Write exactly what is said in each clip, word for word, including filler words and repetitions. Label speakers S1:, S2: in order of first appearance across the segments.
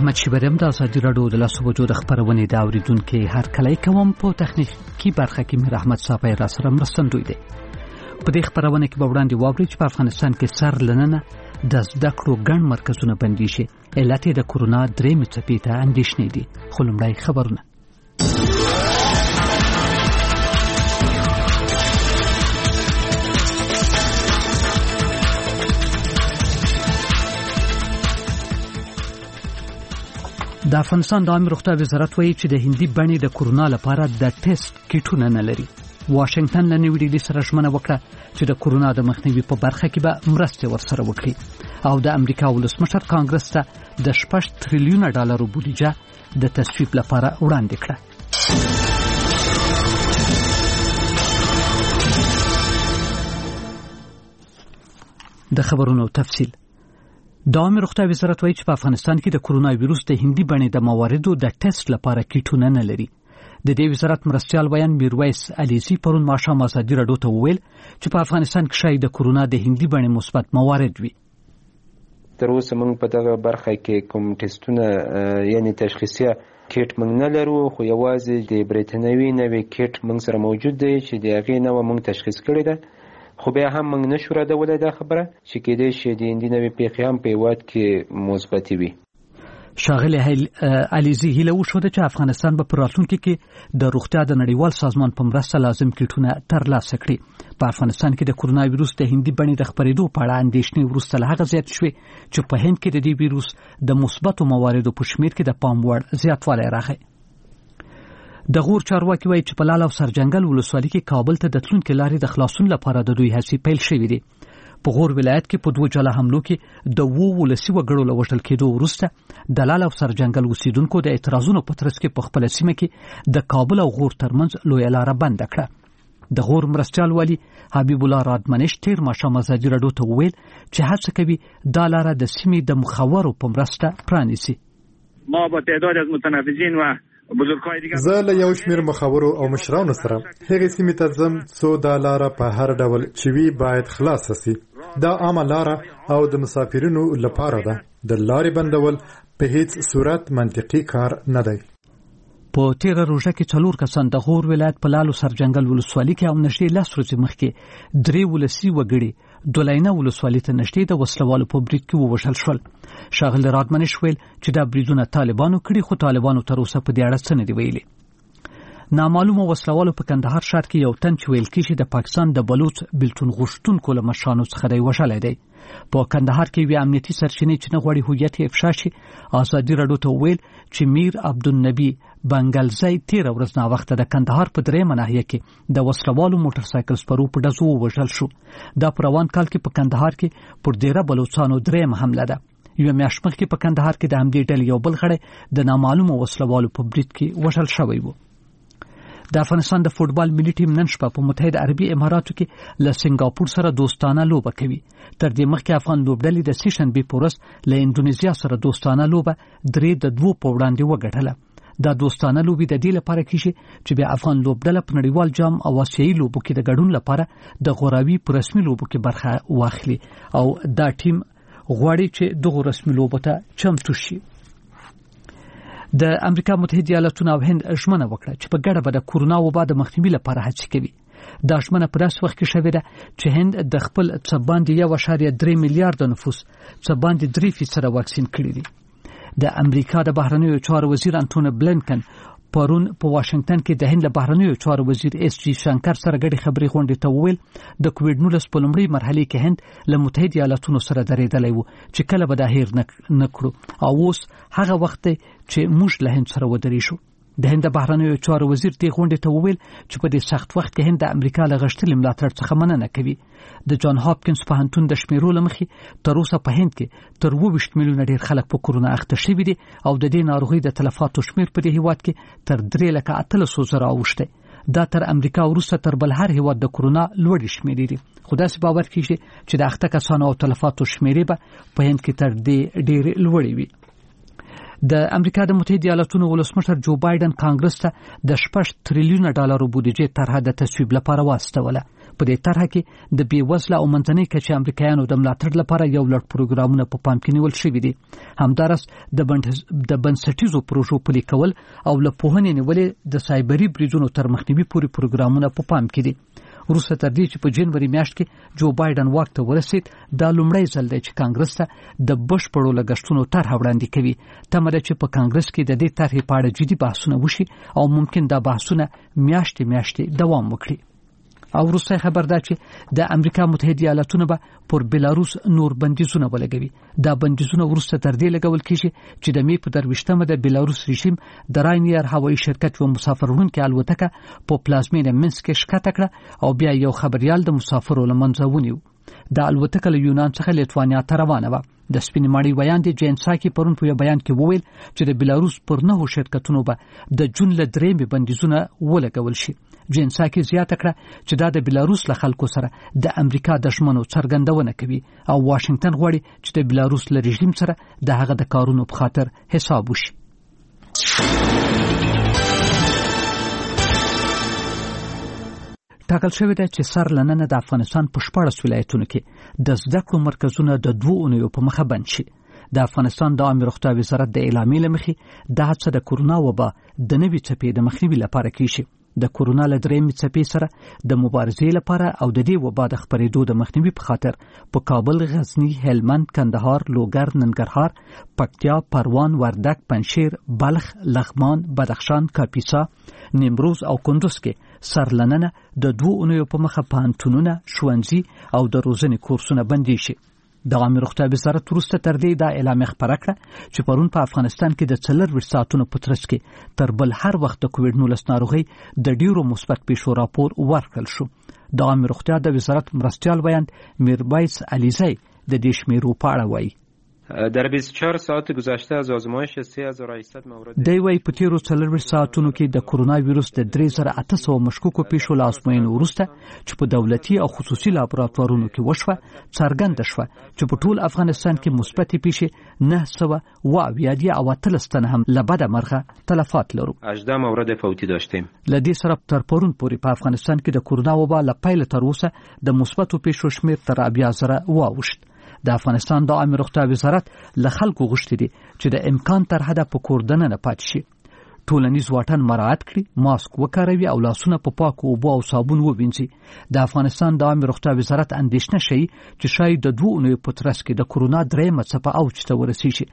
S1: احمد شیبریم د ازادي راډیو د لاسو وجود خبرونه دا اوریدونکو هر کله کوم په تخنیکی برخه کې میر احمد صاحب را سره مرستندوی دی. په دې خبرونه کې به وړاندې واوري چې په افغانستان کې سر لننه د زده کړو ګڼ مرکزونه بندي شي. علت د کورونا درېمې څپې ته اندېښنې دي. خو لومړی خبرونه. د افغانستان د عامه روغتیا وزارت وایي چې د هندي بڼې د کورونا لپاره د ټیسټ کیټونه نه لري. واشنگټن له نیو ډیلی سره ژمنه وکړه چې د کورونا د مخنیوي په برخه کې به مرستې ورسره وکړي او د امریکا ولسمشر کانګرس ته د شپږ تریلیونه ډالرو بودیجه د تصویب لپاره وړاندې کړه. د خبرونو تفصیل. د عامه روغتیا وزارت وایي چې په افغانستان کې د کورونا وایروس د هندي بڼې د مواردو د ټیسټ لپاره کیټونه نه لري. د دې وزارت مرستیال بیان میرویس علیزی پرون ماښام ازادي راډیو ته وویل چې په افغانستان کې شاید د کورونا د هندي بڼې مثبت موارد وي.
S2: تر اوسه موږ په دغه برخه کې کوم ټیسټونه یعنی تشخیصیه کیټ موږ نه لرو، خو یوازې د بریتانوي نوې کیټ موږ سره موجود دی چې د هغې نوه موږ تشخیص کړې ده. خو بیا هم موږ نشو ردولی دا خبره چې کېدای شي د هندي نوې پیښې هم په هېواد کې مثبتې وي.
S1: ښاغلی علیزي هیله وښوده چې افغانستان به په راتلونکي کې د روغتیا د نړیوال سازمان په مرسته لازم کیټونه ترلاسه کړي. په افغانستان کې د کورونا وایروس د هندي بڼې د خپرېدو په اړه اندېښنې وروسته له هغه زیات شوې چې په هند کې د دې وایروس د مثبتو مواردو په شمېر کې د پام وړ زیاتوالی راغی. د غور چارواکي وایي چې په لال او سرجنګل ولسوالۍ کې کابل ته د تلونکو لارې د خلاصون لپاره د دوی هڅې پیل شوې دي. په غور ولایت کې په دوه جلا حملو کې د وو ولسي وګړو له وژل کېدو وروسته د لال او سرجنګل اوسیدونکو د اعتراضونو په ترڅ کې په خپل سیمه کې د کابل او غور ترمنځ لویه لاره بنده کړه. د غور مرستیال والی حبیب الله رادمنش تیر ماښام ازادي راډیو ته وویل چې هڅه کوي دا لاره د سیمې د مخورو په مرسته پرانیسي.
S3: ما با تعداد از متنفذین و
S4: زه له یو شمېر مخورو او مشرانو سره هغې سیمې ته ځم څو دا لاره په هر ډول چې وي باید خلاصه سي. دا عامه لاره او د مسافرینو لپاره ده. د لارې بندول په هیڅ صورت منطقي کار نه دی.
S1: په تیره روژه کې څلور کسان د غور ولایت په لالو سرجنګل ولسوالۍ کې او نږدې لس ورځې مخکې درې ولسي وګړي دولینه ولسوالۍ ته نږدې د وسلوالو په برید کې ووژل شول. ښاغلی رادمنش ویل چې دا بریدونه طالبانو کړي، خو طالبانو تر اوسه په دې اړه څه نه دي ویلي. نامعلومه وسلوالو په کندهار ښار کې یو تن چې ویل کېږي د پاکستان د بلوچ بلټون غوښتونکو له مشرانو څخه دی وژلی دی. په کندهار کې یوې امنیتي سرچینې چې نه غواړي هویت یې افشا شي ازادي راډیو ته وویل چې میر عبدالنبي بنګلزی تیره ورځ ناوخته د کندهار په درېیمه ناحیه کې د وسلوالو موټر سایکل سپرو په ډزو ووژل شو. دا په روان کال کې په کندهار کې پر ډیره بلوچستانو درېیمه حمله ده. یوه میاشت مخکې په کندهار کې د همدې ډلې یو بل غړی د نامعلومو وسلوالو په برید کې وژل شوی و. د افغانستان د فوټبال ملي ټیم نن شپه په متحده عربي اماراتو کې له سنگاپور سره دوستانه لوبه کوي. تر دې مخکې افغان لوبډلې د سې شنبې په ورځ له انډونیزیا سره دوستانه لوبه درې د دوو په وړاندې وګټله. دا دوستانه لوبې د دې لپاره کیږي چې بیا افغان لوبډله په نړیوال جام او آسیایي لوبو کې د ګډون لپاره د غوراوي په رسمي لوبو کې برخه واخلي او دا ټیم غواړي چې دغه رسمي لوبو ته چمتو شي. د امریکا متحده ایالاتونو او هند ژمنه وکړه چې په ګډه به د کورونا وبا د مخنیوي لپاره هڅې کوي. دا ژمنه په داسې وخت کې شوې ده چې هند د خپل څه باندې یو اعشاریه درې میلیارډ نفوس څه باندې درې فیصده واکسین کړي دي. د امریکا د بهرنیو چارو وزیر انټونی بلینکن پرون په واشنگټن کې د هند له بهرنیو چارو وزیر ایس جی شنکر سره ګډې خبرې غونډې ته وویل د کووډ نولس په لومړۍ مرحلې کې هند له متحده ایالاتونو سره درېدلی و چې کله به دا هیر نه کړو او اوس هغه وخت دی چې موږ له هند سره ودرېږو. د هند بهرنیو چارو وزیر دې غونډې ته وویل چې په دې سخت وخت کې هند د امریکا له غښتلي ملاتړ څخه مننه کوي. د جان هاپکینز پوهنتون د شمیرو له مخې تر اوسه په هند کې تر اووه ویشت میلیونه ډېر خلک په کورونا اخته شوي دي او د دې ناروغۍ د تلفاتو شمیر په دې هیواد کې تر درې لکه اتلسو زره اوښتی. دا تر امریکا وروسته تر بل هر هیواد د کورونا لوړې شمیرې دي. خو داسې باور کېږي چې د اخته کسانو او تلفاتو شمیرې به په هند کې تر دې ډېرې لوړې وي. د امریکا د متحده ایالاتونو ولسمشر جو بایدن کانګرس ته د شپږ تریلیونه ډالرو بودیجې طرحه د تصویب لپاره واستوله. په دې طرحه کې د بیوزله او منځنۍ کچې امریکایانو د ملاتړ لپاره یو لړ پروګرامونه په پام کې نیول شوي دي. همدارس د بنسټیزو پروژو پلي کول او له پوهنې نیولې د سایبري بریجونو تر مخنیوي پورې پروګرامونه په پام کې دي. وروسته تر دې چې په جنوري میاشت کې جو بایدن واک ته ورسید، دا لومړی ځل دی چې کانګرس ته د بشپړو لګښتونو طرحه وړاندې کوي. تمه ده چې په کانګرس کې د دې طرحې په اړه جدي بحثونه وشي او ممکن دا بحثونه میاشتې میاشتې دوام وکړي. او وروسته خبر ده چې د امریکا متحده ایالاتونو به پر بلاروس نور بندیزونه ولګوي. دا بندیزونه وروسته تر دې لګول کیږي چې د می په درويشتمه د بلاروس رژیم د راینیر هوایي شرکت و مسافر وړونکو الوتکه په پلازمینه منسک کې ښکته کړه او بیا یو خبريال د مسافرو لمنځه ونیو. د الوتکه له یونان څخه لیتوانیا ته روانه وه. د سپینې ماڼۍ ویان دی جینساکي پرون په یو بیان کې وویل چې د بلاروس پر نهو شرکتونو به د جون له درېمې بندیزونه ولګول شي. جینساکي زیاته کړه چې دا د بلاروس له خلکو سره د امریکا د ژمنو څرګندونه کوي او واشنگټن غواړي چې د بلاروس له رژیم سره د هغه د کارونو په خاطر حساب وشي. ټاکل شوی دی چې سر لننه د افغانستان په شپاړس ولایتونو کې د زده کړو مرکزونه د دوه اونیو په مخه بند شي. د افغانستان د عامه روغتیا وزارت د اعلامیې له مخې د هڅه د کورونا وبا د نوي څپې د مخنیوي لپاره کیږي. د کورونا له درېیمې څپې سره د مبارزې لپاره او د دې وبا د خپرېدو د مخنیوي په خاطر په کابل، غزنی، هلمند، کندهار، لوګر، ننګرهار، پکتیا، پروان، وردګ، پنجشیر، بلخ، لغمان، بدخشان، کاپیسا، نیمروز او کندوز کې سرلننه د دوه اونیو په مخه پوهنتونونه، ښوونځي او د روزنې کورسونه بندي شي. د عامه روغتیا وزارت وروسته تر دې دا اعلامیه خپره کړه چې پرون په افغانستان کې د څلرویشت ساعتونو په ترڅ کې تر بل هر وخت د کووډ نولس ناروغۍ د ډیرو مثبت پیښو راپور ورکړل شو. د عامه روغتیا د وزارت مرستیال ویاند میربایس علیزی د دې شمیرو په اړه وایي.
S2: در بیست و چهار ساعت گذشته از آزمایش سه هزار و هشتصد مورد
S1: دی وی په تیرو څلرویشت ساعتونو کې د کورونا ویروس د درې زره اته سوه مشکوکو پیښو له ازموینې وروسته چې په دولتي او خصوصي لابراتوارونو کې وشوه څرګنده شوه چې په ټول افغانستان کې مثبتې پیښې نه سوه اوه اویا دي او اتلس تنه هم له بده مرغه تلفات لرو.
S2: هجده مورد فوتي داشتیم.
S1: له دې سره تر پرون پورې په افغانستان کې د کورونا وبا له پیله تر اوسه د مثبتو پیښو شمېر تر اویا زره واوښت. د افغانستان د عامه روغتیا وزارت له خلکو غوښتي دي چې د امکان تر حده په کور دننه پاتې شي، ټولنیز واټن مراعات کړي، ماسک وکاروي او لاسونه په پاکو اوبو او صابون ووینځي. د افغانستان د عامه روغتیا وزارت اندېښنه شي چې شاید د دوه اونیو په ترڅ کې د کورونا درېیمه څپه اوج ته ورسیږي.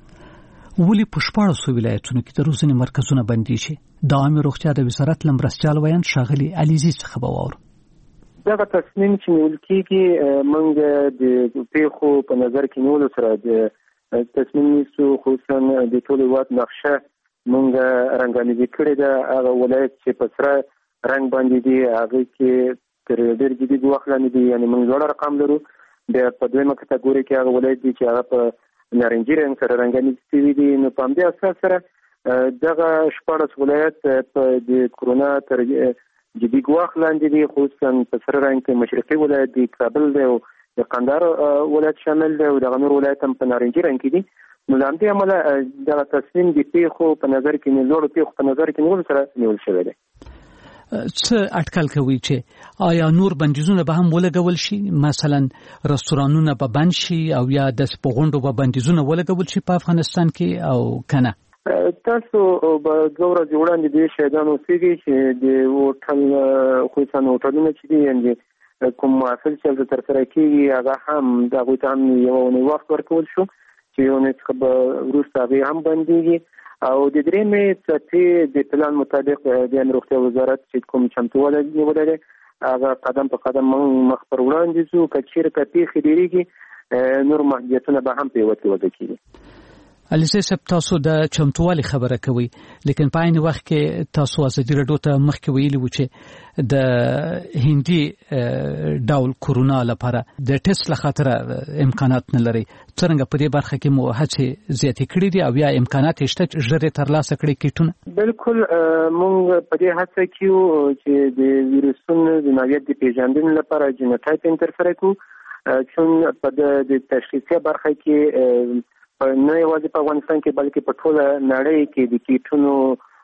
S1: ولې په شپاړسو ولایتونو کې د روزنې مرکزونه بندي شي؟ د عامه روغتیا د وزارت له مرستیال ویاند ښاغلي علیزي څخه به واورو.
S5: دغه تصمیم چې نیول کېږي موږ د پیښو په نظر کې نیولو سره د تصمیم نیسو، خصوصا د ټول هېواد نقشه موږ رنګاندې کړې ده. هغه ولایت چې په سره رنګ باندې دي هغې کې تر ډېر جدي ګواښ لاندې دي، یعنې موږ لوړ رقم لرو. بیا په دویمه کټګورۍ کې هغه ولایت دي چې هغه په نارنجي رنګ سره رنګاندې شوي دي. نو په همدې اساس سره دغه شپاړس ولایت په د کورونا تر جدي ګواښ لاندې دي، خصوصا په سره رنګ کې مشرقي ولایت دی، کابل دی او د قندهار ولایت شامل دی او دغه نور ولایت هم په نارنجي رنګ کې دي. نو له همدې امله دغه تصمیم د پیښو په نظر کې لوړو پیښو په نظر کې نیولو سره نیول شوی دی.
S1: څه اټکل کوي چې آیا نور بندیزونه به هم ولګول شي؟ مثلا رستورانونه به بند شي او یا د غونډو به بندیزونه ولګول شي په افغانستان کې او کنه؟
S5: تاسو به دوه ورځې وړاندې دې شهیدان اوسېږي چې د هوټل خصوصا هوټلونه چې دي یعنې کوم محفل چې هلته ترسره کېږي هغه هم د هغوی ته هم یوه اونۍ وخت ورکول شو چې یو اونۍ څخه به وروسته هغې هم بندېږي. او د درېیمې څپې د پلان مطابق د عامه روغتیا وزارت چې کوم چمتووالی نیولی دی هغه قدم په قدم موږ مخ پر وړاندې ځو. که چېرته پیښې ډېرېږي نور محدودیتونه به هم په یوه کې وضع کېږي.
S1: علیزی صاحب، تاسو د چمتووالي خبره کوي، لیکن په عین وخت کې تاسو ازادي راډیو ته مخکې ویلي وو چې د هندي ډول کورونا لپاره د ټیسټ له خاطره امکانات نه لري. څرنګه په دې برخه کې مو هڅې زیاتې کړې دي او یا امکانات شته چې ژر یې ترلاسه کړي کیټونه؟
S5: بالکل، موږ په دې هڅه کې یو چې د ویروسونو د نوعیت د پیژندنې لپاره جینوټایپینګ ترسره کړو، چون په د تشخیصي برخه کې نه یوازې په افغانستان کې بلکې په ټوله نړۍ کې د کیټونو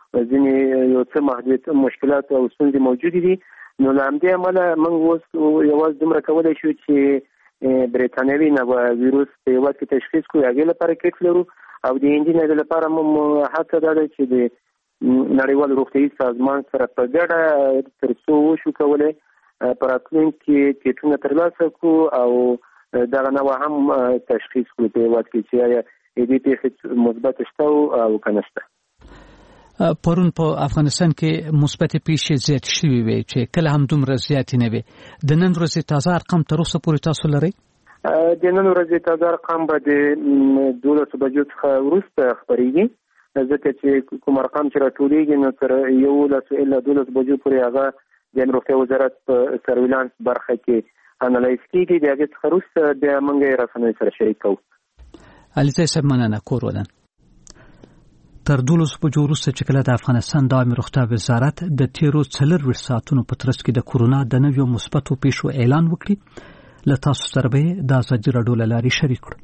S5: ځینې یو څه محدودیت مشکلات او ستونزې موجود دي. نو له همدې امله موږ اوس یوازې دومره کولی شو چې برېټانوي نوی ویروس په هېواد کې تشخیص کړو، هغې لپاره کټ لرو او د هندي لپاره مو هڅه دا ده چې د نړیوال روغتیايي سازمان سره په ګډه تر څو وشو کولی په راتلونکي کې کټونه ترلاسه کړو او دغه نوع هم تشخیص کړو په هېواد کې چې آیا دې پېښې مثبت شته او که نه شته.
S1: پرون په افغانستان کې مثبت پیښې زیات شوي وي چې کله هم دومره زیاتې نه وي. د نن ورځې تازه ارقام تر اوسه پورې تاسو لرئ؟
S5: د نن ورځې تازه ارقام به د دولسو بجو څخه وروسته خپرېږي، ځکه چې کوم ارقام چې راټولېږي نو تر یولسو الا دولس بجو پورې هغه د روغتیا وزارت په سرویلانس برخه کې انالایز کېږي. د هغې څخه وروسته بیا موږ یې رسنیو سره شریک کوو.
S1: علیزی صاحب مننه. کور ودان. تر دولس بجو وروسته چې کله د افغانستان د عامه روغتیا وزارت د تیرو څلرویشت ساعتونو په ترڅ کې د کورونا د نویو مثبتو پیښو اعلان وکړي، له تاسو سره به د ازادي راډیو له لارې شریک کړو.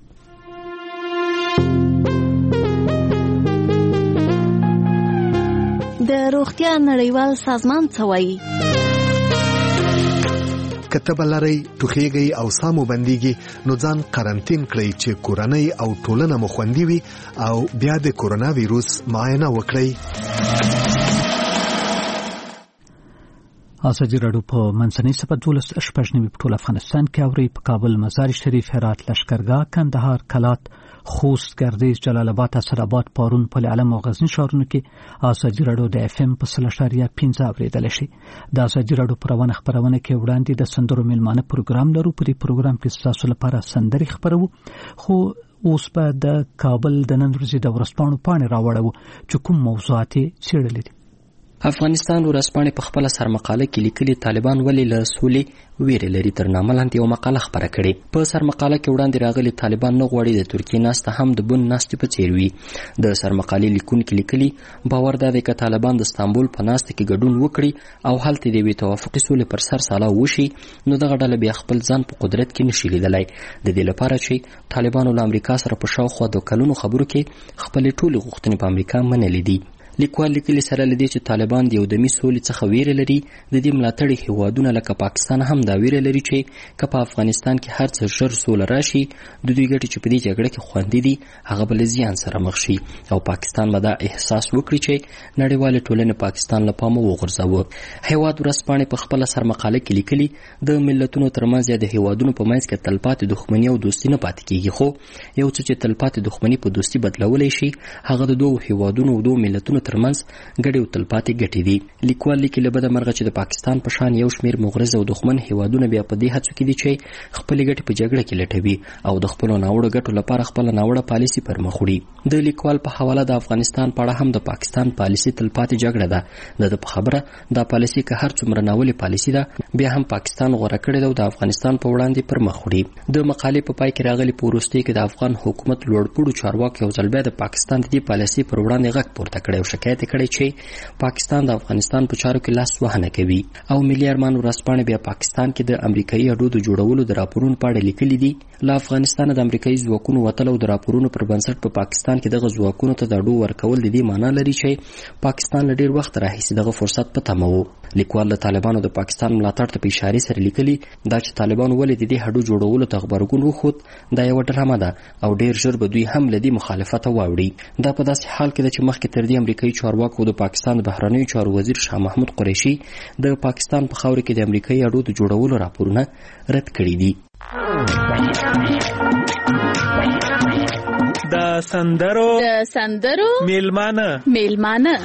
S6: د روغتیا نړیوال سازمان څه وایي؟
S7: کته بلری ټوخیږي او سامو بنديږي نو ځان قرنټین کړئ چې کورنۍ او ټولنه مو خوندي وي او بیا د کورونا وایروس معاینه وکړئ.
S1: ازادي راډیو په منځنۍ سپه دولس شپږ نوي په ټول افغانستان کې اوري. په کابل، مزار شریف، هرات، لشکرګاه، کندهار، کلات، خوست، گردیز، جلال آباد، اسداباد، پارون، پل علم او غزنی ښارونو کې ازادي راډیو د اف ام په سل اشاریه پنځه اوریدل شي. د ازادي راډیو پروانه خبرونه کې وړاندې د سندرو میلمانه پروګرام لرو. په دې پروګرام کې تاسو لپاره سندري خبرو، خو اوس په د کابل د نن ورځې د ورځپاڼو پاڼې راوړو چې کوم موضوعات څېړلې دي.
S8: افغانستان ورځپاڼې په خپله سرمقاله کې لیکلي طالبان ولې له سولې ویرې لري تر نامه لاندې یوه مقاله خپره کړې. په سرمقاله کې وړاندې راغلي طالبان نه غواړي د ترکیې ناسته هم د بن ناستې په څېر وي. د سرمقالې لیکونکي لیکلي باور دا دی که طالبان د استانبول په ناسته کې ګډون وکړي او هلته د یوې توافقي سولې پر سر سالا وشي نو دغه ډله بیا خپل ځان په قدرت کې نشي لیدلی. د دې لپاره چې طالبانو له امریکا سره په شاوخوا د کلونو خبرو کې خپلې ټولې غوښتنې په امریکا منلې دي. لیکوال لیکلي سره له دې چې طالبان د یو دمي سولې څخه ویره لري، د دې ملاتړي هیوادونه لکه پاکستان هم دا ویره لري چې که په افغانستان کې هر څه ژر سوله راشي د دوی ګټې چې په دې جګړه کې خوندي دي هغه به له زیان سره مخ شي او پاکستان به دا احساس وکړي چې نړیوالې ټولنې پاکستان له پامه وغورځوه. هیواد ورځپاڼې په خپله سرمقاله کې لیکلي د ملتونو ترمنځ یا د هیوادونو په منځ کې تلپاتې دښمني او دوستي نه پاتې کېږي، خو یو څه چې تلپاتې دښمني په دوستي بدلولی شي هغه د دوو هیوادونو او دوو ملتونو ترمنځ ګډې او تلپاتې ګټې دي. لیکوال لیکي له بده مرغه چې د پاکستان په شان یو شمېر مغرض او دښمن هیوادونه بیا په دې هڅو کې دي چې خپلې ګټې په جګړه کې لټوي او د خپلو ناوړه ګټو لپاره خپله ناوړه پالیسي پر مخ وړي. د لیکوال په حواله د افغانستان په اړه هم د پاکستان پالیسي تلپاتې جګړه ده. د ده په خبره دا پالیسي که هر څومره ناولې پالیسي ده بیا هم پاکستان غوره کړې ده او د افغانستان په وړاندې پر مخ وړي. د مقالې په پای کې راغلي په وروستۍ کې د افغان حکومت لوړپوړو چارواکو یو ځل بیا د پاکستان د دې پالیسي پر وړاندې غږ پورته کړی او شکایت یې کړی چې پاکستان د افغانستان په چارو کې لاس وهنه کوي. او ملي ارمان ورځپاڼې بیا پاکستان کې د امریکایي اډو د جوړولو د راپورونو په اړه لیکلي دي. له افغانستانه د امریکایي ځواکونو وتل او د راپورونو پر بنسټ په پاکستان کې دغه ځواکونو ته د اډو ورکول د دې معنا لري چې پاکستان له ډېر وخت راهیسې دغه فرصت په تمه و. لیکوال د طالبانو د پاکستان ملاتړ ته په اشارې سره لیکلي دا چې طالبانو ولې د دې هډو جوړولو ته غبرګون وښود دا یوه ډرامه ده او ډېر ژر به دوی هم له دې مخالفته واوړي. دا په داسې حال کې ده چې مخکې تر دې امریکایي چارواکو د پاکستان د بهرنیو چارو وزیر شاه محمود قریشي د پاکستان په خاوره کې د امریکایي اډو د جوړولو راپورونه رد کړي دي.
S9: د سندرو
S6: د سندرو
S9: میلمانه
S6: میلمانه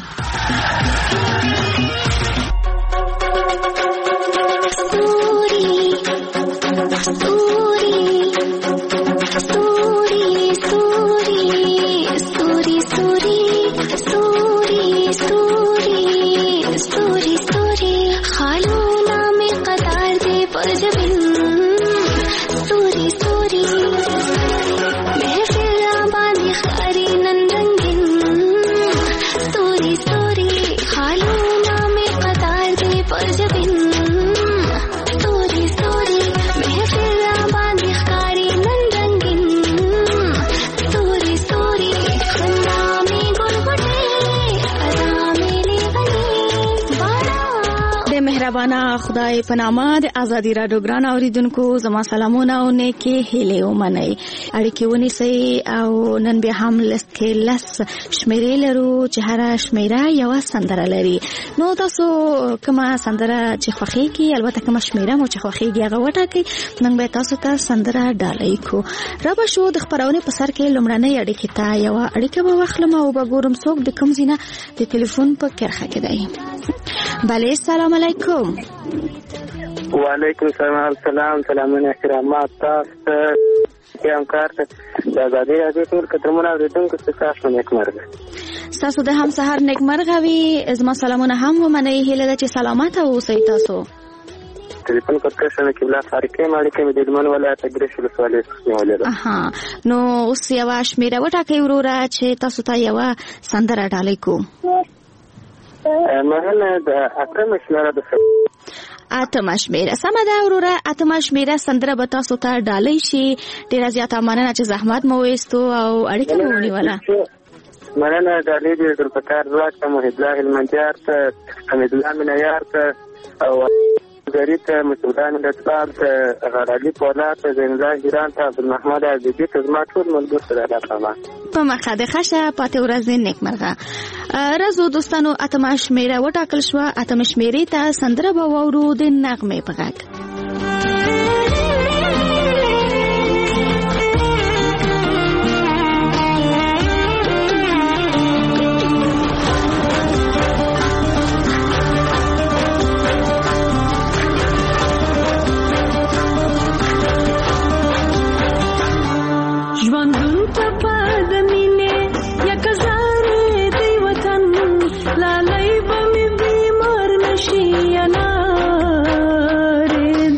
S6: مهربانه خدای په نامه د ازادي راډیو ګران اوریدونکو زما سلامونه او نیکې هیلې ومنئ. اړیکې ونیسئ او نن بیا هم لس کې لس شمیرې لرو چې هره شمیره یوه سندره لري. نو تاسو کومه سندره چې خوښیږي، البته کومه شمیره مو چې خوښیږي هغه وټاکئ. نن به تاسو ته سندره ډالۍ کو. را به شو د خپرونې په سر کې لومړنۍ اړیکې ته یوه اړیکه به واخلم او به ګورم څوک د کوم ځای نه د ټلیفون په کرښه کې دی. بله السلام علیکم.
S5: وعلیکم السلام. سلام سلامونه احترامات تاسو ته یم کار ته د ازادي راډیو ټول کترمونه اوریدونکو ته تاسو نیکمرغه.
S6: تاسو د هم سهار نیکمرغه وي. زما سلامونه هم ومنئ. هیله ده چې سلامت اوسئ. تاسو
S5: ټلیفون په کښنه کې بلا فارقې مالي کې د دلمن ولایت ګریش ولسوالۍ څخه ده.
S6: اها نو اوس یو شمیره وټاکئ وروره چې تاسو ته یو سندره ډالۍ کو.
S5: مهنه د اتم شمیره د
S6: اتم شمیره سمه ده وروره. اتم شمیره سندره به تاسو ته ډالۍ شي. ډیره زیاته مننه چې زحمت مو وایستو او اړیکه مو ونیوله.
S5: مننه ډالۍ دې ذوالفقار ځواک ته، محب الله المنجار ته، حمید الله منیار ته او غریب ته، مسعودان لطفال ته، غرالي پولاد ته، زین الله جیران ته، عبدالمحمد عزیزي ته، زما ټول ملګرو سره علاقه
S6: په مخه د ښه پاتې ورځ نیکمرغه. رازو دوستانو اتمه شمیره وټاکل شوه. اتمه شمیرې ته سندره به واورو د نغمې په غږ.
S9: لالی به می بیمار نشی یا ناره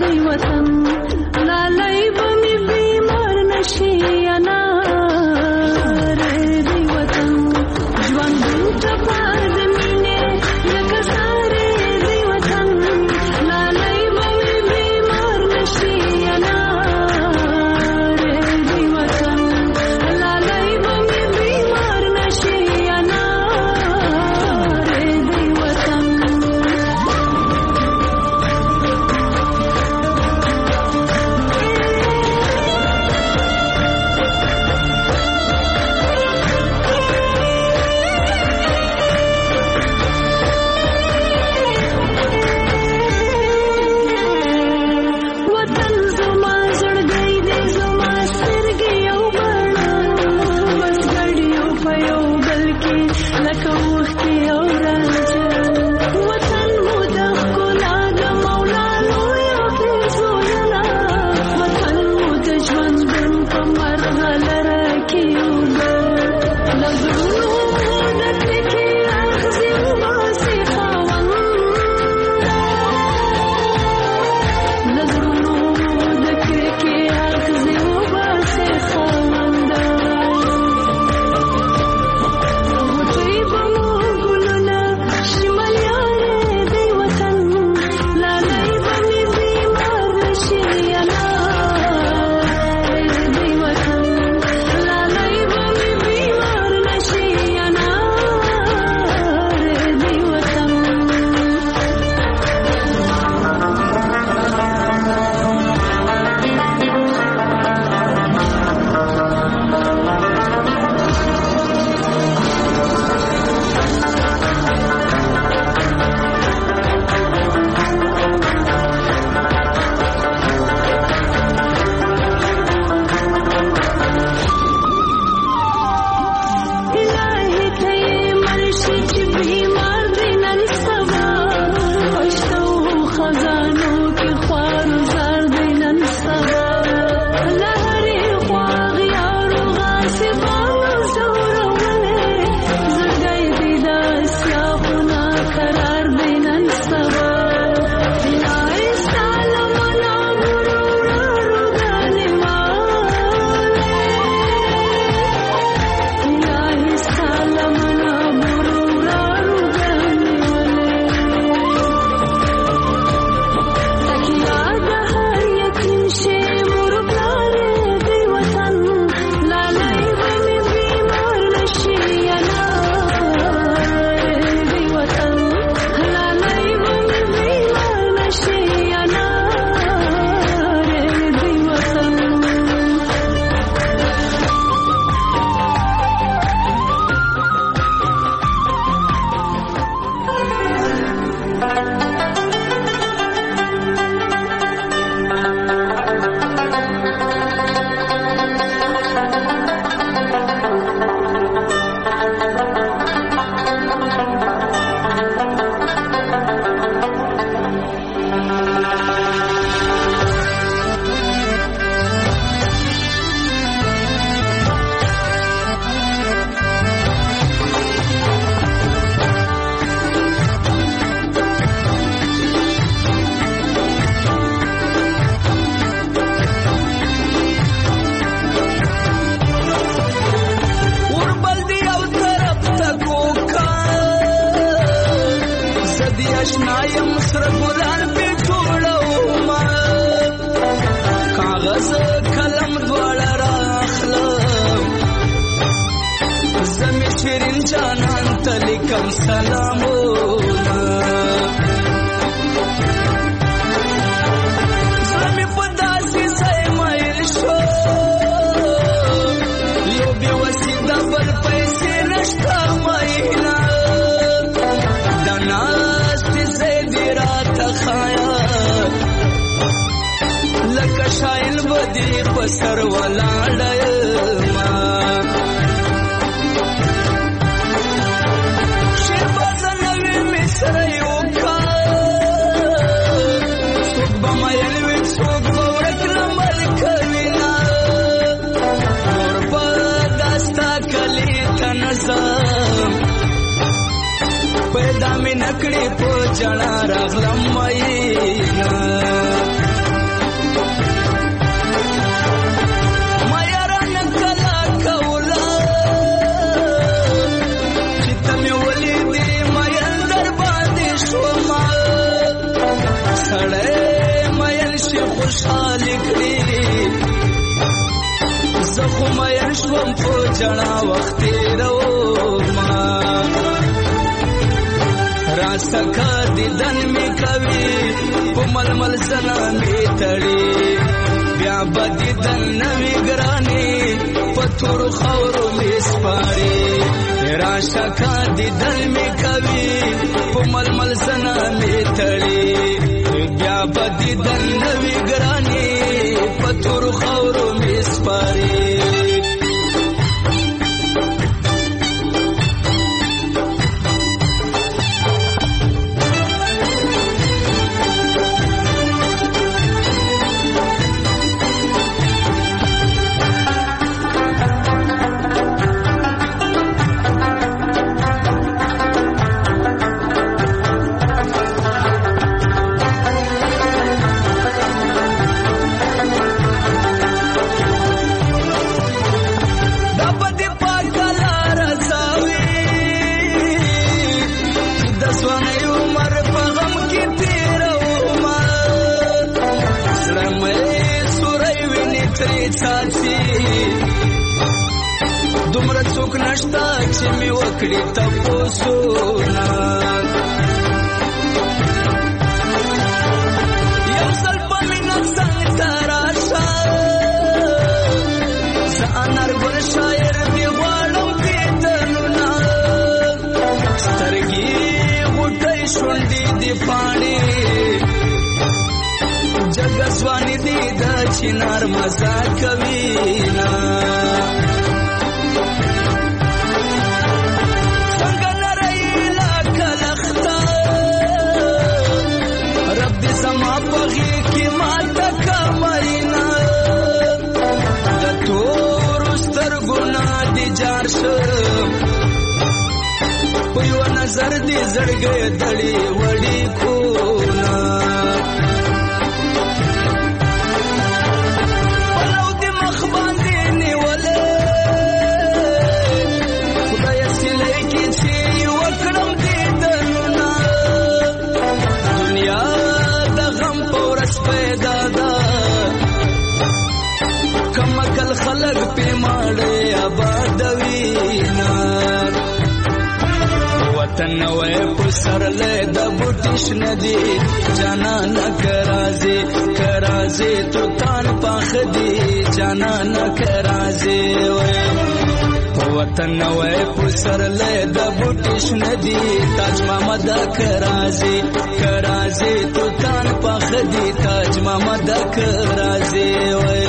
S9: زدی اشنایم سر ګلان په ټولوما کاغذ قلم دواړه راخلم زمي شیرین جانان ته لیکم سلامونه زمي په داسې ځای مایل شو یو بې وسیله بل پیسې نشته مایله د ناستې ځای دې راته ښایه لکه شایل به دې په سر ولاړه یمه سره یو کار څوک به مایل وي څوک به ورک لمر کوي نه نور به دا ستا کلي ته نظم پیدا مې نه کړې په جړا راغلم میینه خوشحالی کړی زه خو مین شوم په جړا وخت تېرومه راسکه دیدن مې کوي په ململ زنانې تړي بیا به دیدن نه وي ګرانې په تورو خاورو مې سپاري راسکه دیدن مې کوي په ململ زنانې تړي بیا به دیدن نه وي ګرانې په تورو خاورو مې سپاري دومره څوک نشته چې مې وکړي تپوسونه یو ځل په مینه څنګ ته راشه زه انارګل شاعر دې غواړم دیدنونه سترګې غوټۍ شونډې دې پاڼې جګزواني دې د چنار مزه کوي نه څنګه نری لکه لخته رب دې زما په غېږ کې ماته کمینا د تورو سترګو نه دې جار شم په یوه نظر دې زړګی دړې وړې کونه خلق پی ماڑے آبادوینا وطن نوے پسر لے دا بوٹیش ندی جانا نہ کرازے کرازے تو تان پاخ دی جانا نہ کرازے وے وطن نوے پسر لے دا بوٹیش ندی تاج محمد کرازے کرازے تو تان پاخ دی تاج محمد کرازے وے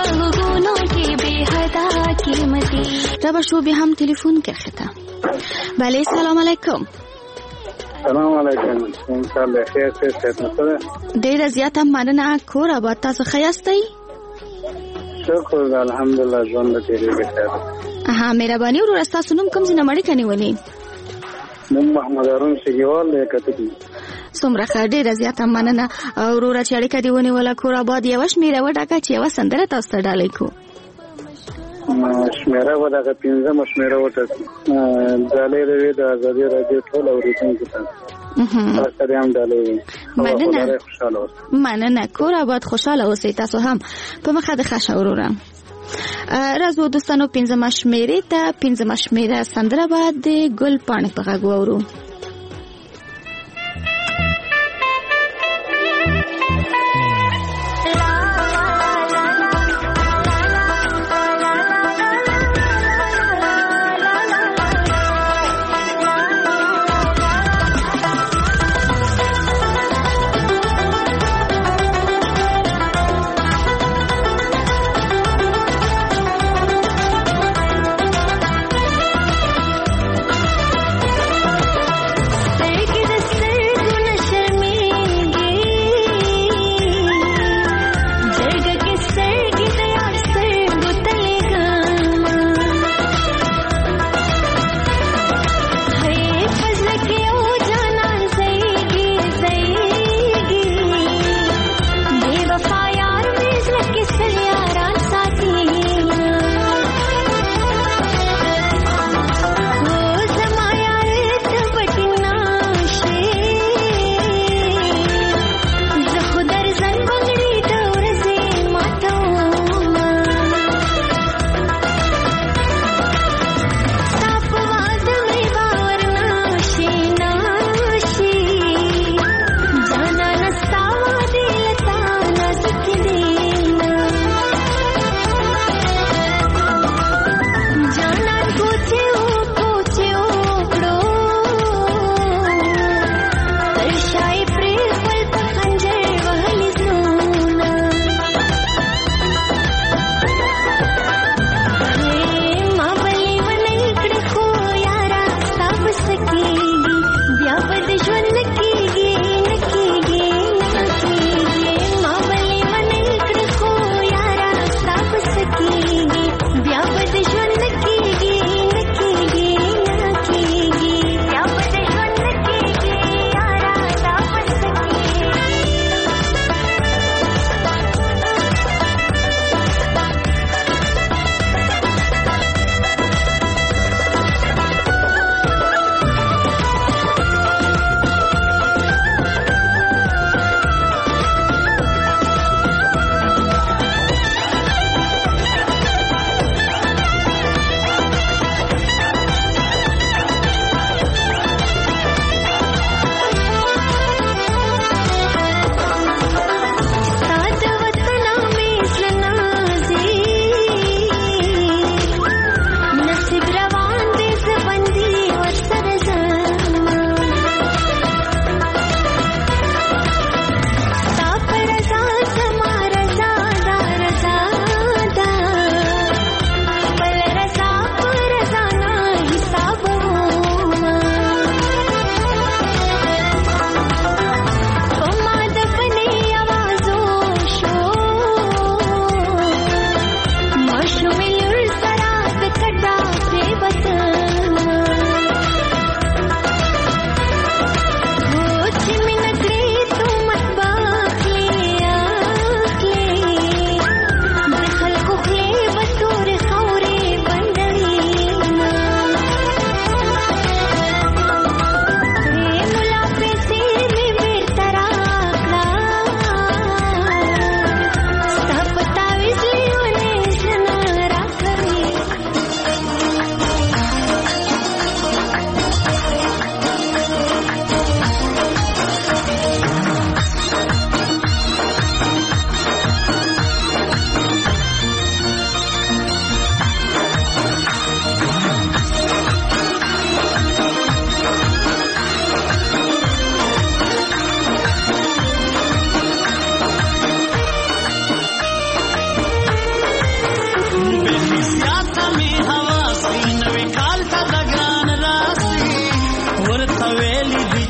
S6: شو به هم تلیفون کرده بله سلام علیکم.
S3: سلام علیکم. ان شاء الله خیر خیر خیر.
S6: ډیره زیاته مننه. کور آباد، تاسو ښه یاستئ؟
S3: شکر الحمدلله ژوند دې بخیر.
S6: ها مهرباني ورور تاسو نوم کوم ځای نمړې کني ونی؟
S3: نوم محمد هارون شګیوال دی کتلی.
S6: څومره ښه، ډیره زیاته مننه. ورور چې اړیکه دی ونی ولا کور آباد یو شمیره وټاکه چې یو سندره تاسو ته ډالۍ کو.
S3: شمیره وداګه پنځه شمیره وټاکه. ډالۍ دی د ازادي راډیو ټول اوریدونکو ته. تاسو ته هم ډالۍ.
S6: مننه. مننه. کور آباد خوشاله اوسئ تاسو هم. په مخه د ښه وروره. راځو دوستانو پنځمه شمیرې ته. پنځمه شمیره سندره به د ګل پاڼې په غږ واورو.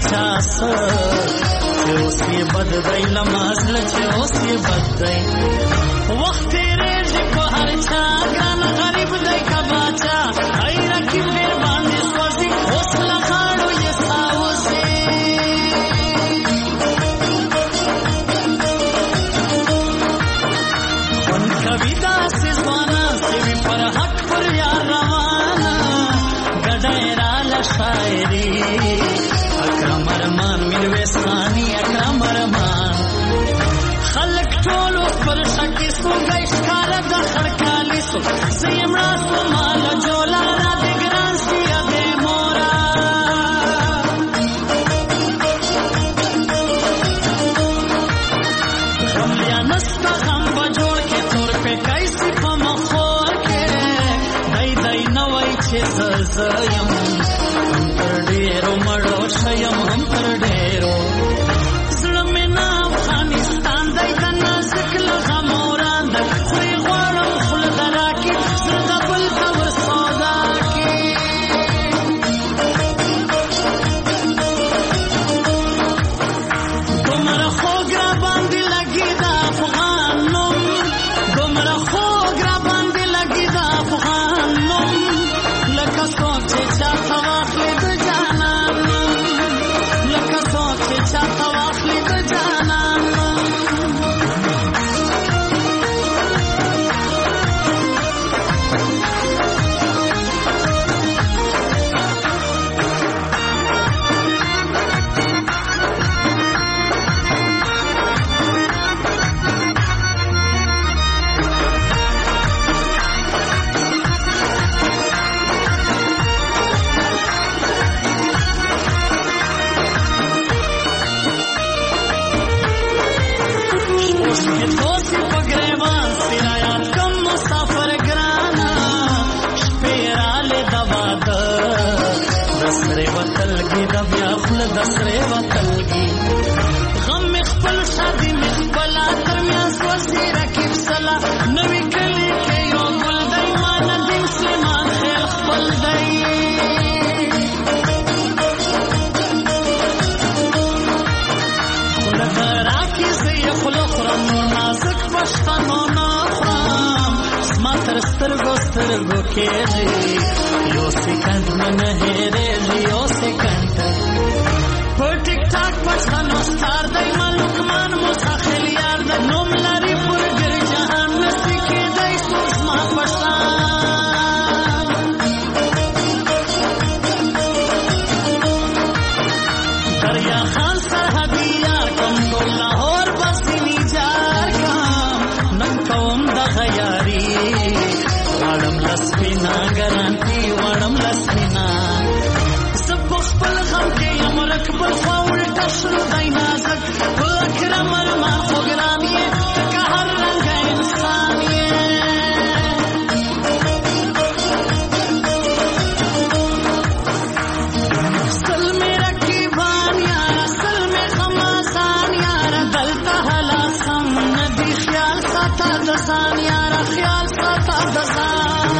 S10: چا سه چې اوس یې بد دی لماز له چې اوس یې بد دی وخت تېرېږي په هر چا ګران غریب دی که باچا ای رقیب ډېر باندې سوځي اوس له غاړو یې ساوځي خوند کوي داسې ځوانان چې وي پر حق پر یار روانه ګډه یې راله شاعري اکرم ارمان میرویس خاني اکرم ارمان خلک ټولو خپل شکي سو گئی ښکاره د خړکالي سو زه یې مړه سومه له جولاره د ګران سیه د مورا غم یا نسته غم به جوړ کې تور پیکی سي په مخور کې دی دی نه وایي چې زه زه یم هم تر ډېرو مړو شیم هم تر ډېرو زړه مې نه افغانستان دی د نازک له غمو وران دی خورې غواړم خوله د راکې زړه د بل ته ور سودا کې دومره خوږ را باندې لګي د افغان نوم دومره خوږ را باندې لګي د افغان نوم لکه څوک چې چاته واخلي د جانان لکه څوک چې چاته واخلي د جانان اوس مې دوستي په ګریوان سرایات کم مسافر ګرانا شپې رالې د واده د سرې وتلګي د بیا خوله د سرې وتلګي غم مې خپل شادي مې خپله تر میاز وسي رقیب سلا نوي کلي کې یو ګل دی ما ندیم سلیمان خیل خپل دی خوله د راکې زه یې خوله خورم نور نازک پښتنو نه خورم زما تر سترګو سترګو کېږي یو سکند مې نه هېرېږي یو سکند په ټیک ټاک پښتنو ستار دی ملکمان موسی خیل یار دی نوم لري پر ګر جهان نسي کېدی څوک زما په شان دریا خان سرحدي یار کم ټول لاهور بسینی جار کم نن کوم دغه یاري غواړم لسپینا ګرانټي غواړم لسپینا زه په خپل غم کې یم رکبل خوا الټه شروع دی نازک په اکرم ارمان خو ګران یې که هر رنګه انسان یې سل مې رقیبان یاره سل مې غمازان یاره دلته حالات سم نه دي خیال ساته د ځان یاره خیال ساته د ځان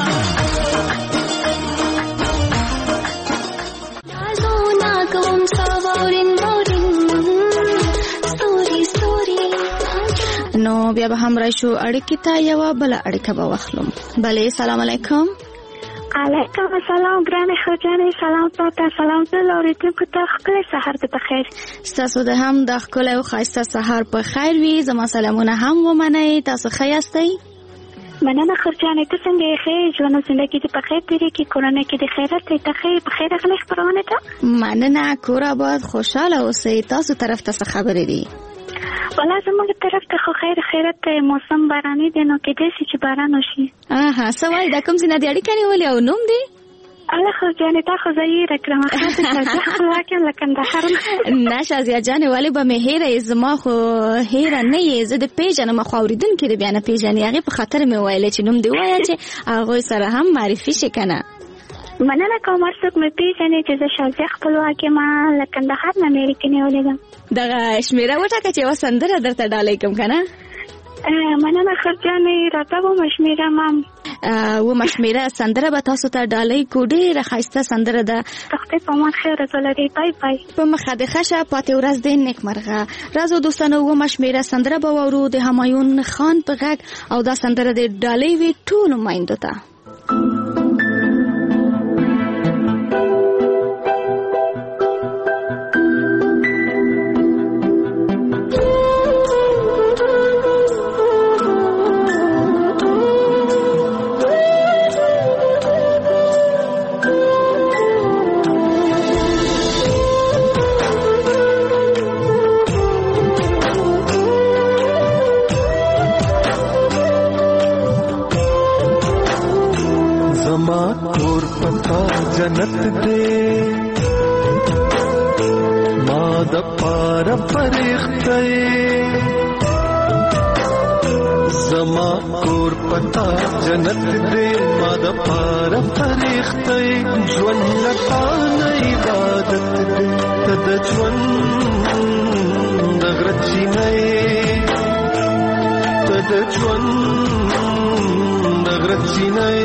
S11: رازونه کوم ساورین مورین ستوري ستوري
S6: نو بیا به هم راشو اړیکې ته یوه بله اړیکه به واخلم بلې سلام علیکم
S11: علیکم السلام ګرانې ښځانې سلام تاته سلام ټولو اورېدونکو ته ښکلی سهار دې په خیر
S6: ستاسو د هم د ښکلی او ښایسته سهار په خیر وي زما سلامونه هم ومنئ تاسو ښه یاستئ
S11: مننه خرجانې ته څنګه یې ښې ژوند او زندګي دې په خیر تېرېږي کورنۍ کې دې خیرات دی ته ښې په خیر راغلې خپرونې ته
S6: مننه کور آباد خوشحاله اوسئ تاسو طرف ته څه خبرې دي
S11: والا زموږ طرف ته خو خیر خیرت دی موسم باراني دی نو کېدای شي چې باران وشي
S6: اها څه وایي دا کوم ځای نه دې اړیکه نیولې او نوم دی
S11: الله خرجانې تا خو زه یېره کړم خاصه زه خپلواک یم له کندهار
S6: نه شازیه جانې ولې به مې هېره یې زما خو هېره نه یې زه دې پېژنم خو اورېدونکي دې بیا نه پېژني هغې په خاطر مې ویلې چې نوم دې ووایه چې هغوی سره هم معرفي شي که نه
S11: مننه کوم هر څوک مې پېژني چې زه شازیه خپلواک یم له کندهار نه مې اړیکې نیولې ده
S6: دغه شمېره وټاکه چې یوه سندره درته ډالۍ کړم که نه
S11: مننه خرجانې راته و مشمیره مام
S6: و مشمیره سندره به تاسو ته ډالۍ کو ډېره ښایسته سندره ده.
S11: تختې په مان خیر زلري بای بای.
S6: په مخه د خشه پاتې ورځ د نیکمرغه. راځو دوستانو و مشمیره سندره به واورو د همایون خان په غږ او دا سندره د ډالۍ وی ټولو میندو ته.
S12: जन्नत दे माद पार परिख्ते जमा कोर पता जन्नत दे माद पार परिख्ते ज्वन लता इबादत दे तद ज्वन दगरची नए तद ज्वन दगरची नए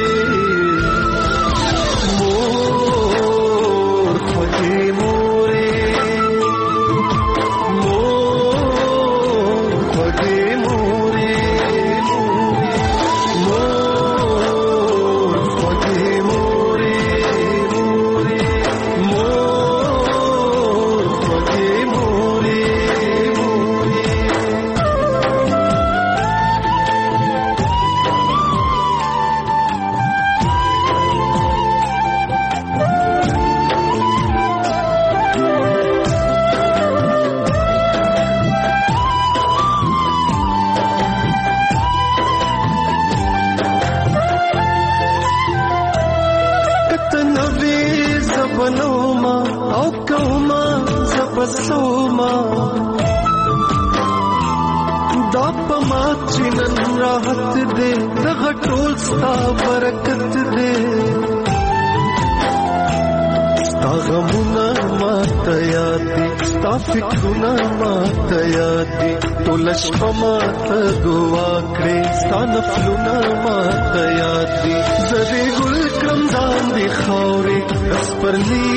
S12: माता दुआ करे स्थान फलुना माता यादी जरे गुल क्रमदान दिखाओरे रस पर ली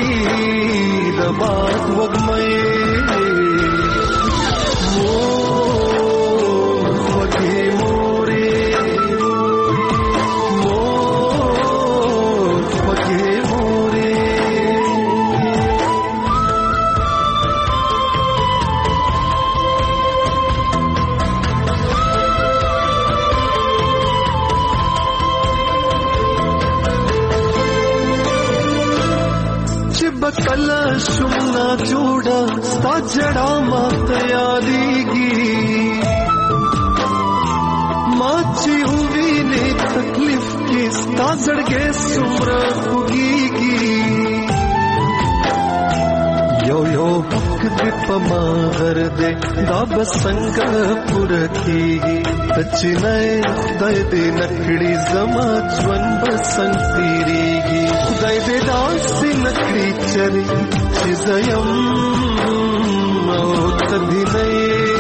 S12: दबात वगमये मोर फगे मोरे मोर फगे मोरे कला शुमना जोड़ा sta जड़ा माता यादीगी माची हुई ने तकलीफ की sta जड़गे सुमरा हुगीगी यो यो हक दे पमा घर दे दाब संग पुरखीगी तचनए खुदाई दे नकड़ी जमा ज्वन बसंग तीरीगी खुदाई दे दासी नकड़ी चरी चिजयम तदिनए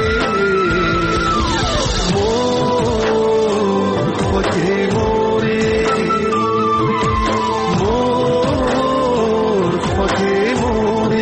S12: मोर फगे मोरे मोर फगे मोरे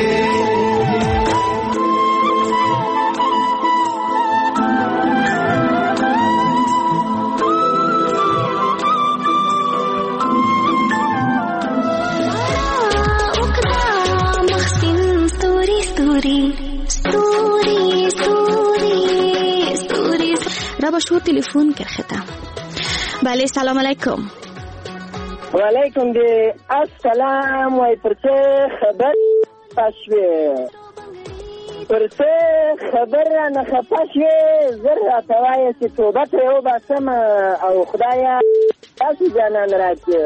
S6: شو تليفون كرختا بالي السلام عليكم
S13: وعليكم دي السلام واي پرسه خبر پاشوي پرسه خبر نه خپاشوي زره توای چې توبه ته او باسم او خدایا تاسو جانان راځي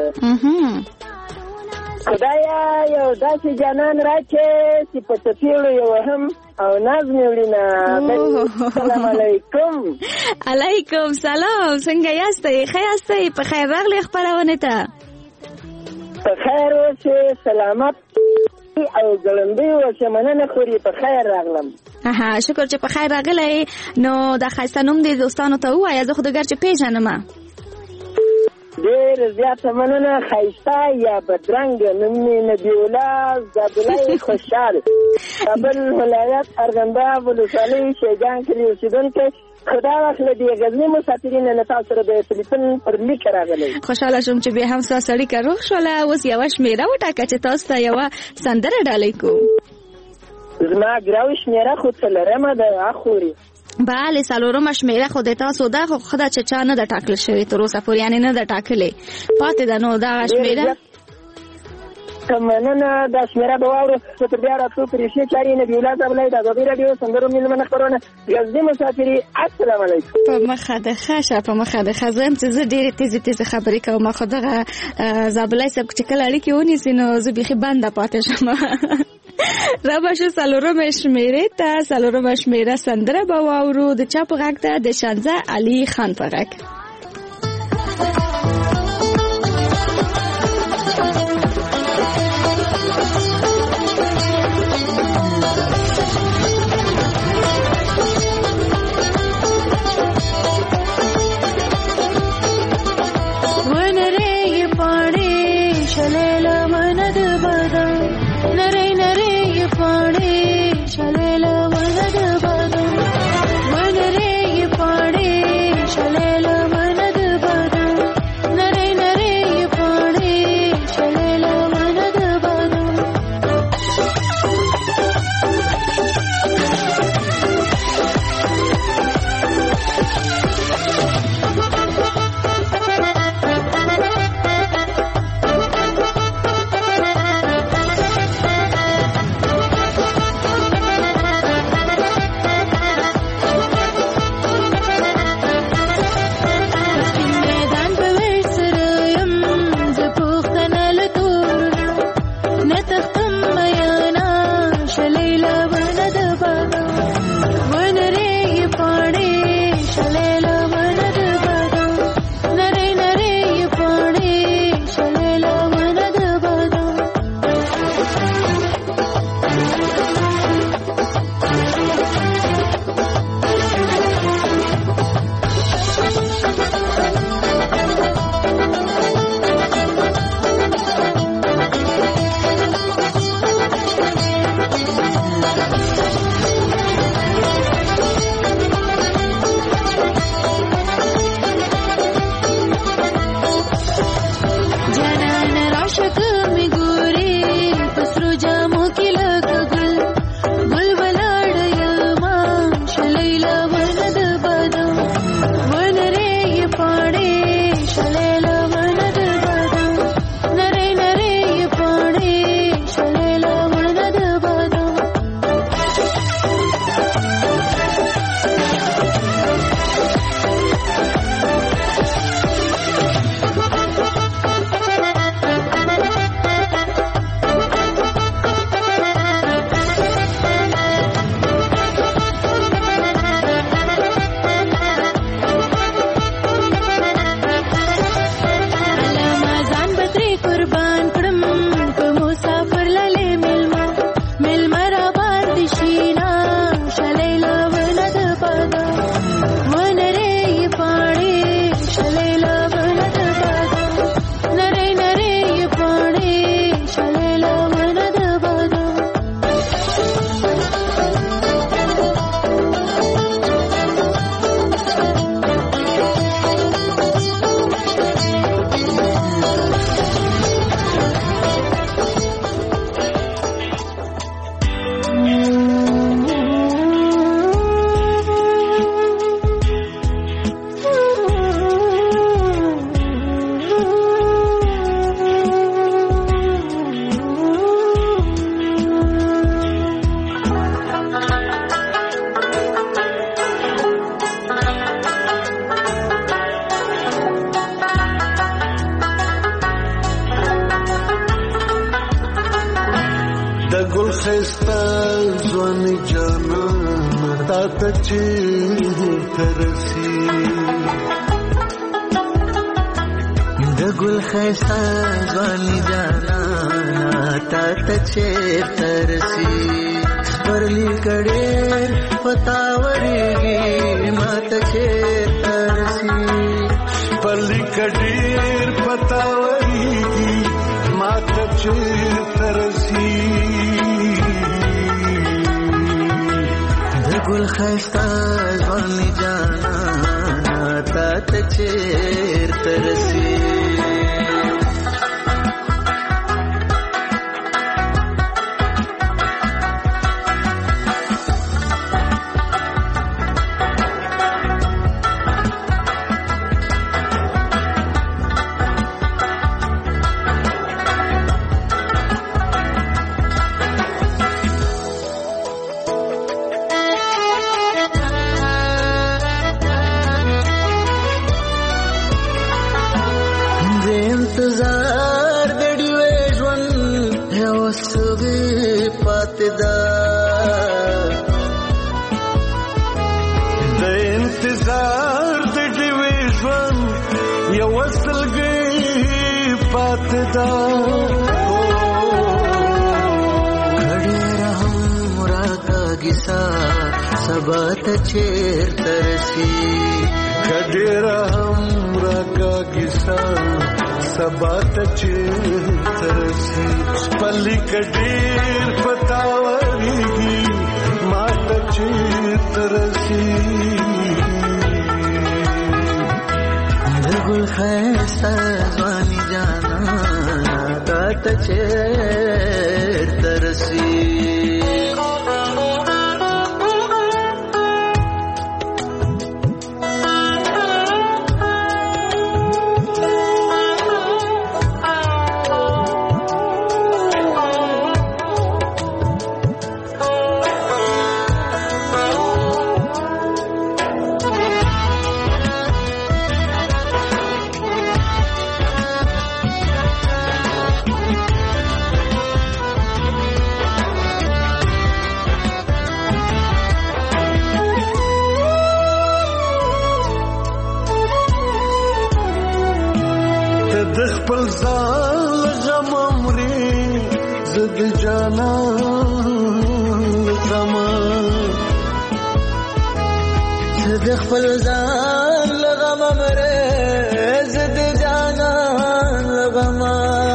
S13: خدایا یو داسې جانان راځي چې په تفیلو یو هم او ناز میولینا السلام علیکم
S6: علیکم سلام څنګه یاستئ ښه یاستئ په خیر راغلی خپرونه ته
S13: په خیر اوسئ سلامت او ګړندۍ اوسئ مننه خوري په خیر راغلم
S6: ها شکر چې په خیر راغلی. نو دا ښایسته نوم دې دوستانو ته ووایه، زه خو د ګر چې پیژنم.
S13: ډېر زیاته مننه. ښایسته یا بدرنګه نوم مې نبي الله زابلۍ خوشحال، کابل ولایت ارغنداب ولسوالۍ شیګان کلي اوسېدونکی. خدا واخله دې غزني مسافرین نه تاسو سره د ټلیفون پر لیک راغلی.
S6: خوشاله شوم چې بیا هم ستاسو اړیکه روغ شوله. اوس یوه شمېره وټاکه چې تاسو ته یوه سندره ډالۍ کوو.
S13: زما ګراوي شمېره خو څلورمه ده اخوري.
S6: بله څلورمه شمېره خو د تاسو ده، خو ښه ده چې چا نه ده ټاکل شوې تر اوسه پورې، یعنې نه ده ټاکلې پاتې ده. نو دغه شمېره
S13: مننه. دا شمېره به واورو. زه تر بیا راتلو په ریښې چارې نبي الله زابلۍ د ازادۍ راډیو سندرو میلمنه خپرونه غزني مسافري. السلام علیکم.
S6: په مخه د ښه شه په مخه د ښه. زه یم چې زه ډېرې تیزې تیزې خبرې کوم، خو دغه زابلۍ صاحب چې کله اړیکې ونیسي نو زه بیخي بنده پاتې شم. رابه شو څلورمه شمېرې ته. څلورمه شمېره سندره به واورو د چا په غږ ده؟ د شانزه علي خان په غږ.
S12: خستا ځواني جانان تا ته چې ترسي د ګل خستا ځواني جانان تا ته چې ترسي سپرلی کډیر پتاوريږي ماته چې ترسي سپرلی کډیر پتاوريږي ماته چې ترسي د ګل خستا ځواني جانا تا ته چې ترسي انتظار دړي وې ژوند یو سوي پاتې دا د انتظار دړي وې ژوند یو سلګي پاتې دا کړي رحم راکاږي سا سبا ته چیر ترسي کړي رحم راکاږي سا سبا ته چیر ترسي سپلی کډیر پتاوريږي ماته چیر ترسي د ګل خستا ځواني جانا تا ته چیر ترسي د خپل ځان غم مري زد جانا زما د خپل ځان غم مري زد جانا غما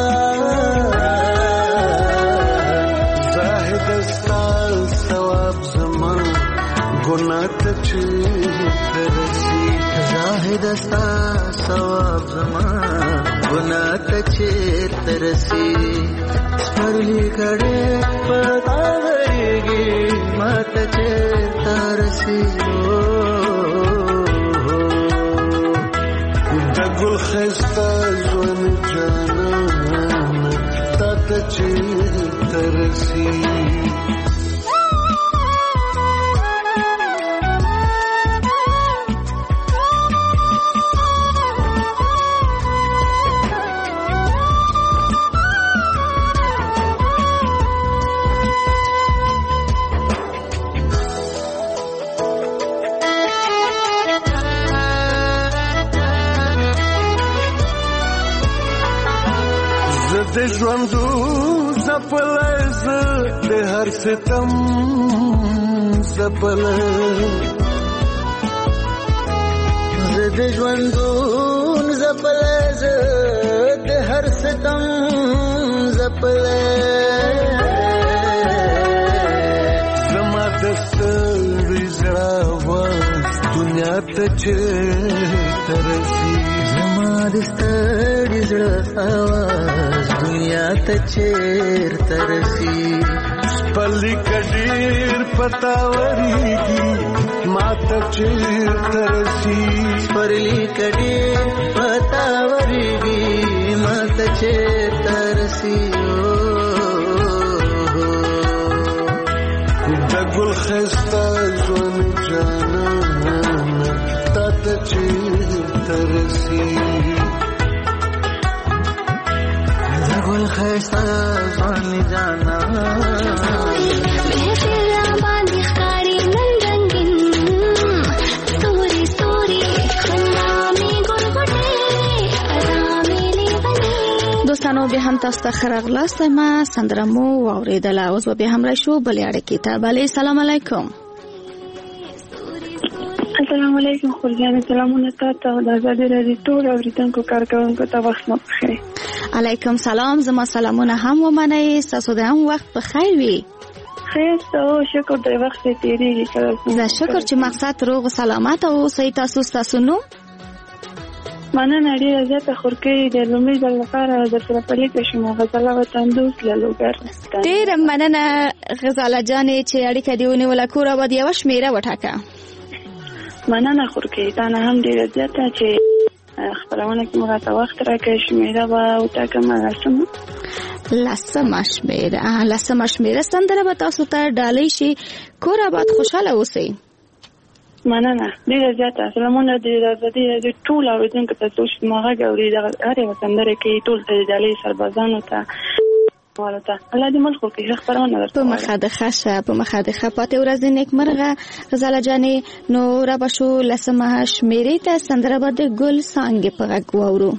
S12: زاهد استال ثواب زما ګناه ته چې ترسي زاهد استال ثواب زما ګناه ته چیر ترسي سپرلی کډې پتاوريږي ماته چیر ترسي د ګل خستا ژوند جانان تا ته چیر ترسي د ژوندو زپلز د هر ستم زپل د ژوندو زپلز د هر ستم زپل زما دستړي زړه واز دنیا ته چې ترسي زما دستړي زړه واز دنیا ته چیر ترسي سپلی کډیر پتاوريږي ماته چیر ترسي سپلی کډیر پتاوريږي ماته چیر ترسي د ګل خستا ژوند جانان تا ته چیر ترسي ګل خستا ځواني جانا
S14: بهتره باندې ښکاری نن رنگین ستوري ستوري خندا می ګل غټه ارامي لیونی دوستانو
S6: دوستانو به هم تاسو ته خراغلاست ما سندره مو واوریدله. اوس به هم راشو بلې اړیکې ته. بلې سلام علیکم.
S11: السلام علیکم خورجانه. سلامونه تاسو او د آزادۍ رادیو ټول اوریدونکو کارکوونکو ته وخت مو بخیر.
S6: علیکم سلام. زما سلامونه هم ومنئ. تاسو د هم وخت په خیر وي.
S11: خیر او شکر د وخت تیریږي.
S6: زه شکر چې مقصد روغ سلامت او اوسئ. تاسو تاسو نو
S11: مننه ډیره زیاته خورکۍ د لومړي ځل لپاره د سره پلیته شما غزاله وطن دوست له لوګر.
S6: ډیره مننه غزاله جانې چې اړیکه دې ونیوله. کور آباد یوه شمېره وټاکه.
S11: مننه خورکۍ تا نه هم ډیره زیاته چې خپرونه کې موږ ته وخت راکړی. شمېره به وټاکم لسمه
S6: لسمه شمېره لسمه شمېره سندره به تاسو ته ډالۍ شي. کور آباد خوشحاله اوسئ.
S11: مننه ډیره زیاته. سلامونه د آزادۍ رادیو ټول اوریدونکو ته چې ما غږ اوري د هرې سندرې کې ټول ته ډالۍ سربازانو ته والته الله دې مل خو کې خبرونه درته
S6: په مخه د خاصه په مخه د خپاته ورځ نیک مرغه غزاله جانې. نو را بشو لسمه شمېرې ته سندره به د ګل څانګې په غږ واورو.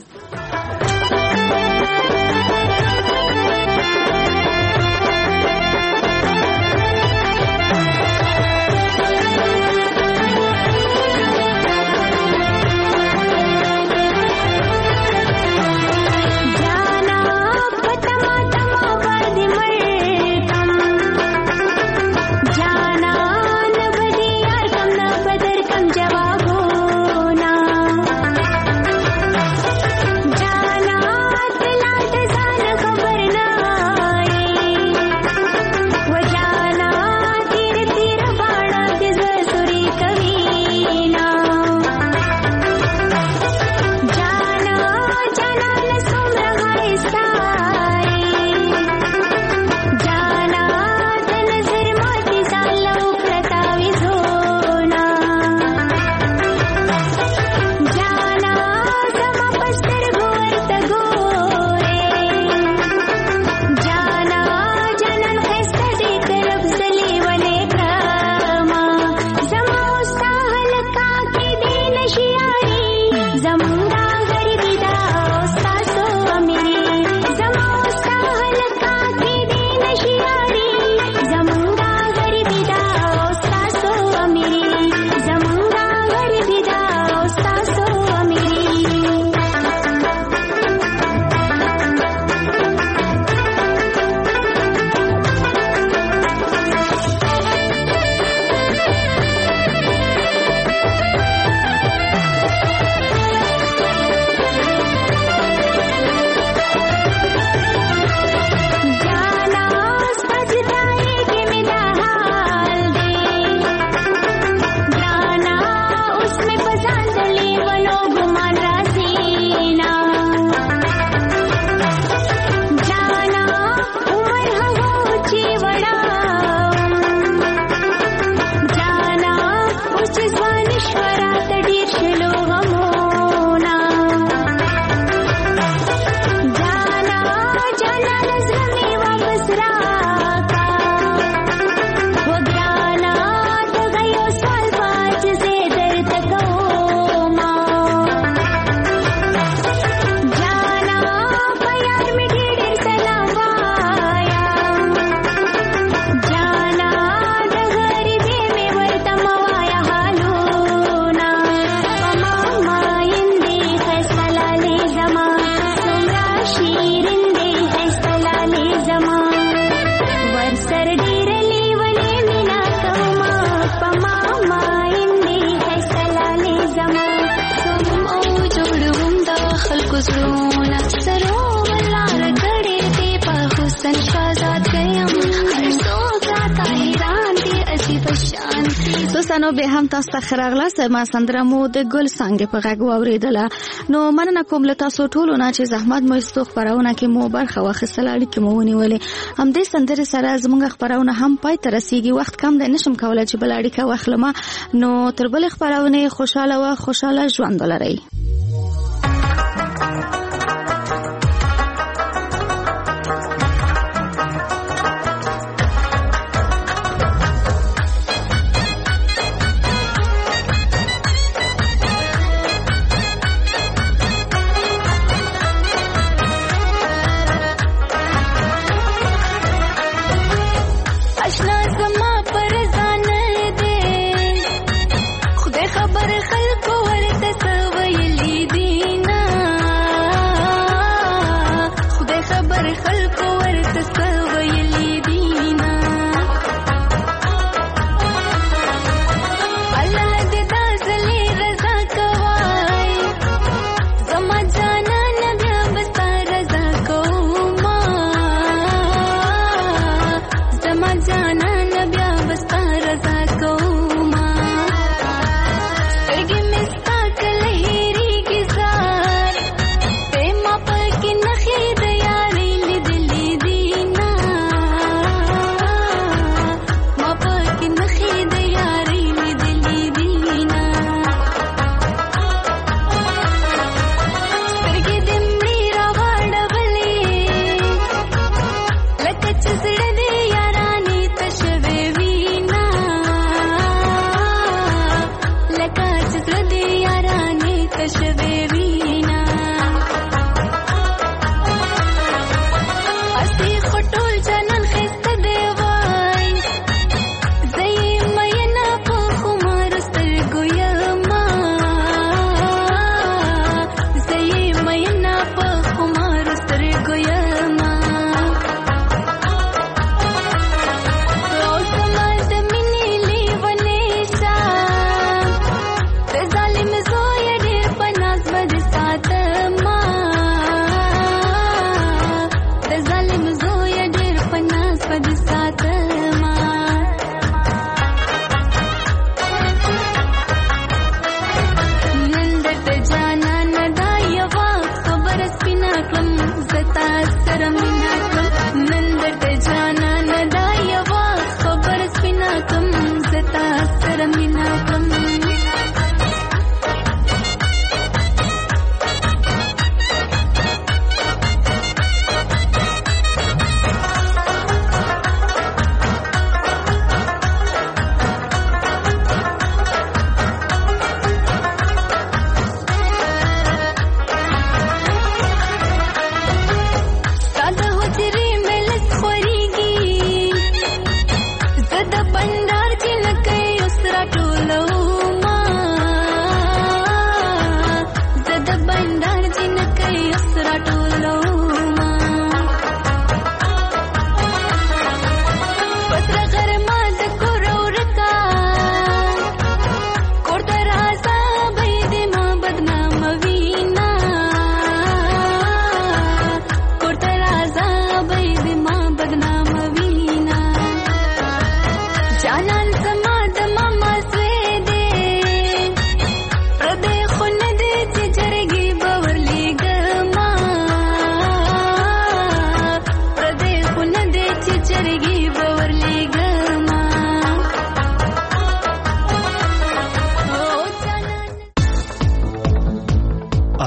S6: دوستانو به هم تاسو ته خراغلاست. ما سندره مو د ګل څانګې په غږ واوریدله. نو مننه کوم له تاسو ټولو نه چې زحمت مو ایستو خبرونه کې مو برخه واخیستله، اړیکې مو ونیولې. همدې سندرې سره زموږ خبرونه هم پای ته رسیږي. وخت کم دی، نشم کولی چې بله اړیکه واخلم. نو تر بلې خبرونې خوشحاله و خوشحاله ژوند ولرئ.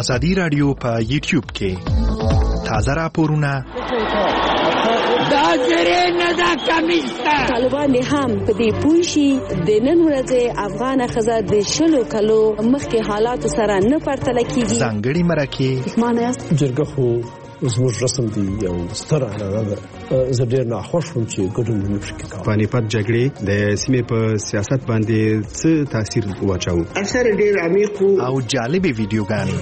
S7: ازادي رادیو په یوټیوب کې تازه راپورونه
S15: دا زره نه دا کمیستا طالبان هم په دې پوښي د نن ورځې افغان خزر د شلو کلو مخکې حالات سره نه پرتل کیږي
S7: ځانګړي مرکه
S16: معنی جرګه خو زموږ رسم دی یو ستر اعلان ده زه ډېر ناخوښ وم چې ګډون نه پکې کوم
S17: پانیپت جګړې د سیمې په سیاست باندې څه تاثیر واچاو
S18: اثر ډېر عمیق
S7: او جالبې ویډیوګانې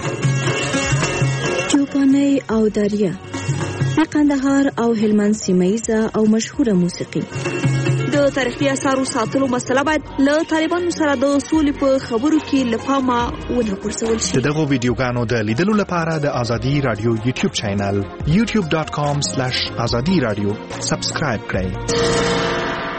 S19: چوپاني او دریا د قندهار او هلمند سیمایزه او مشهوره موسیقي
S15: د تاریخي اثارو ساتلو مسله باید له طالبانو سره د اصول په خبرو کې لپاره ونه غورځول شي.
S7: دغه ویډیوګانو د لیدلو لپاره د ازادي رادیو یوټیوب چینل یوټیوب ډاٹ کام سلیش ازادي رادیو سبسکرایب کړئ.